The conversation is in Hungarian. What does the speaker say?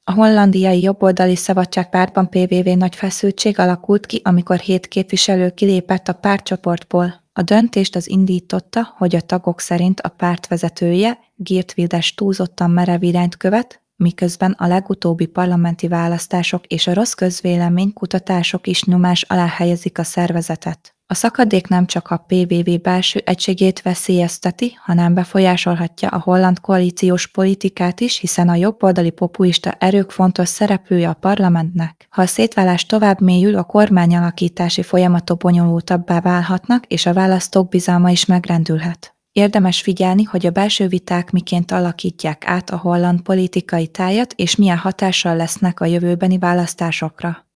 A hollandiai jobboldali szabadságpártban PVV nagy feszültség alakult ki, amikor 7 képviselő kilépett a pártcsoportból. A döntést az indította, hogy a tagok szerint a párt vezetője, Geert Wilders túlzottan merev irányt követ, miközben a legutóbbi parlamenti választások és a rossz közvélemény kutatások is nyomás alá helyezik a szervezetet. A szakadék nem csak a PVV belső egységét veszélyezteti, hanem befolyásolhatja a holland koalíciós politikát is, hiszen a jobboldali populista erők fontos szereplője a parlamentnek. Ha a szétválás tovább mélyül, a kormányalakítási folyamatok bonyolultabbá válhatnak, és a választók bizalma is megrendülhet. Érdemes figyelni, hogy a belső viták miként alakítják át a holland politikai tájat, és milyen hatással lesznek a jövőbeni választásokra.